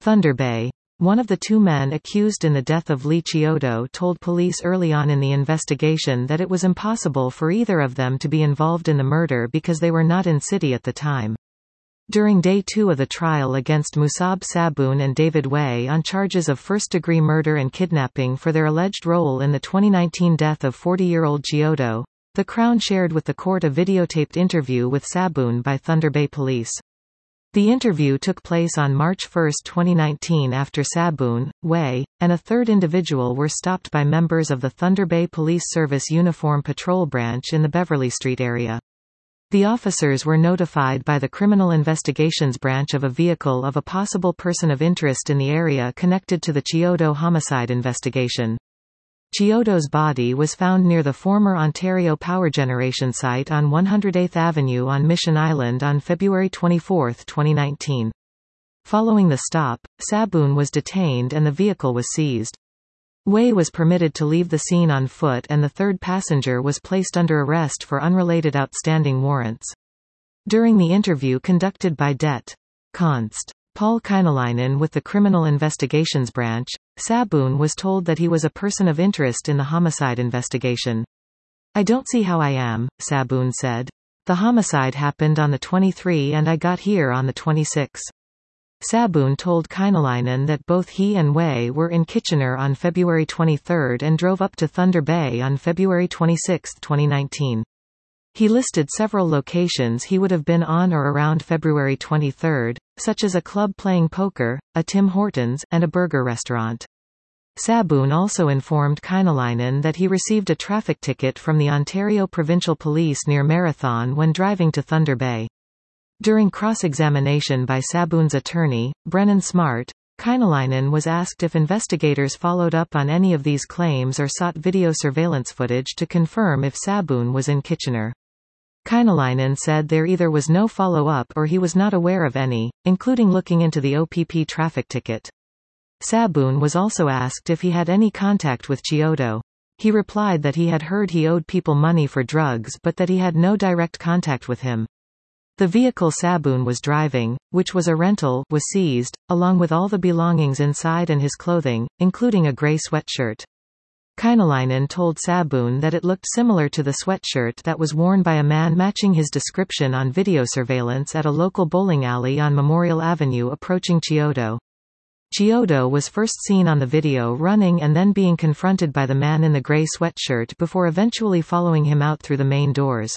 Thunder Bay. One of the two men accused in the death of Lee Chiodo told police early on in the investigation that it was impossible for either of them to be involved in the murder because they were not in city at the time. During Day 2 of the trial against Musab Saboon and David Way on charges of first-degree murder and kidnapping for their alleged role in the 2019 death of 40-year-old Chiodo, the Crown shared with the court a videotaped interview with Saboon by Thunder Bay Police. The interview took place on March 1, 2019 after Saboon, Way, and a third individual were stopped by members of the Thunder Bay Police Service Uniform Patrol Branch in the Beverly Street area. The officers were notified by the Criminal Investigations Branch of a vehicle of a possible person of interest in the area connected to the Chiodo homicide investigation. Chiodo's body was found near the former Ontario Power Generation site on 108th Avenue on Mission Island on February 24, 2019. Following the stop, Saboon was detained and the vehicle was seized. Way was permitted to leave the scene on foot and the third passenger was placed under arrest for unrelated outstanding warrants. During the interview conducted by Det. Const. Paul Kainalainen with the Criminal Investigations Branch, Saboon was told that he was a person of interest in the homicide investigation. "I don't see how I am," Saboon said. "The homicide happened on the 23 and I got here on the 26. Saboon told Kainalainen that both he and Way were in Kitchener on February 23 and drove up to Thunder Bay on February 26, 2019. He listed several locations he would have been on or around February 23, such as a club playing poker, a Tim Hortons, and a burger restaurant. Saboon also informed Kainalainen that he received a traffic ticket from the Ontario Provincial Police near Marathon when driving to Thunder Bay. During cross-examination by Saboon's attorney, Brennan Smart, Kainalainen was asked if investigators followed up on any of these claims or sought video surveillance footage to confirm if Saboon was in Kitchener. Kainalainen said there either was no follow-up or he was not aware of any, including looking into the OPP traffic ticket. Saboon was also asked if he had any contact with Chiodo. He replied that he had heard he owed people money for drugs but that he had no direct contact with him. The vehicle Saboon was driving, which was a rental, was seized, along with all the belongings inside and his clothing, including a grey sweatshirt. Kainalainen told Saboon that it looked similar to the sweatshirt that was worn by a man matching his description on video surveillance at a local bowling alley on Memorial Avenue approaching Chiodo. Chiodo was first seen on the video running and then being confronted by the man in the grey sweatshirt before eventually following him out through the main doors.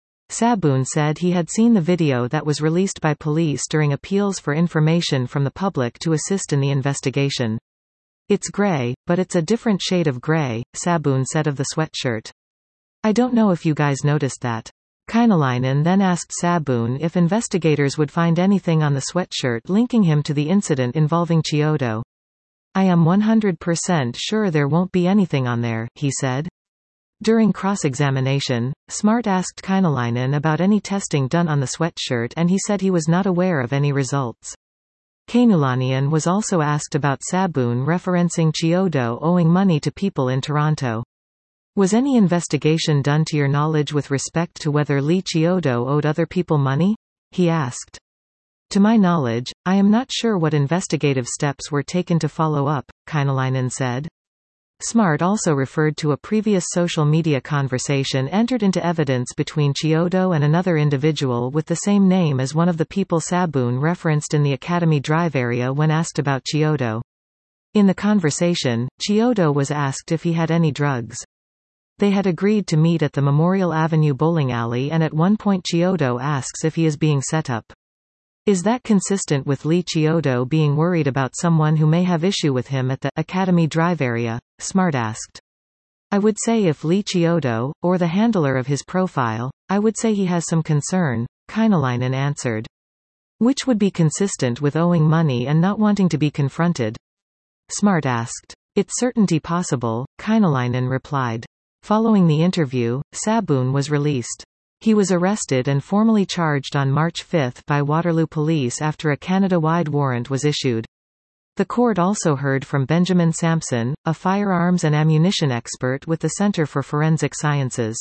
Saboon said he had seen the video that was released by police during appeals for information from the public to assist in the investigation. "It's grey, but it's a different shade of grey," Saboon said of the sweatshirt. "I don't know if you guys noticed that." Kainalainen then asked Saboon if investigators would find anything on the sweatshirt linking him to the incident involving Chiodo. "I am 100% sure there won't be anything on there," he said. During cross-examination, Smart asked Kainalainen about any testing done on the sweatshirt and he said he was not aware of any results. Kainulainen was also asked about Saboon referencing Chiodo owing money to people in Toronto. "Was any investigation done to your knowledge with respect to whether Lee Chiodo owed other people money?" he asked. "To my knowledge, I am not sure what investigative steps were taken to follow up," Kainalainen said. Smart also referred to a previous social media conversation entered into evidence between Chiodo and another individual with the same name as one of the people Saboon referenced in the Academy Drive area when asked about Chiodo. In the conversation, Chiodo was asked if he had any drugs. They had agreed to meet at the Memorial Avenue bowling alley and at one point Chiodo asks if he is being set up. "Is that consistent with Lee Chiodo being worried about someone who may have issue with him at the Academy Drive area?" Smart asked. "I would say if Lee Chiodo, or the handler of his profile, I would say he has some concern," Kainalainen answered. "Which would be consistent with owing money and not wanting to be confronted?" Smart asked. "It's certainly possible," Kainalainen replied. Following the interview, Saboon was released. He was arrested and formally charged on March 5 by Waterloo Police after a Canada-wide warrant was issued. The court also heard from Benjamin Sampson, a firearms and ammunition expert with the Centre for Forensic Sciences.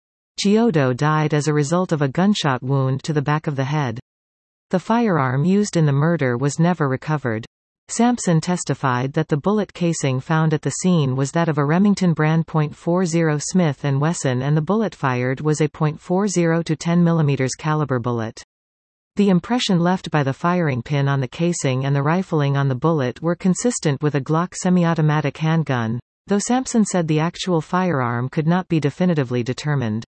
Chiodo died as a result of a gunshot wound to the back of the head. The firearm used in the murder was never recovered. Sampson testified that the bullet casing found at the scene was that of a Remington brand .40 Smith & Wesson and the bullet fired was a .40 to 10 mm caliber bullet. The impression left by the firing pin on the casing and the rifling on the bullet were consistent with a Glock semi-automatic handgun, though Sampson said the actual firearm could not be definitively determined.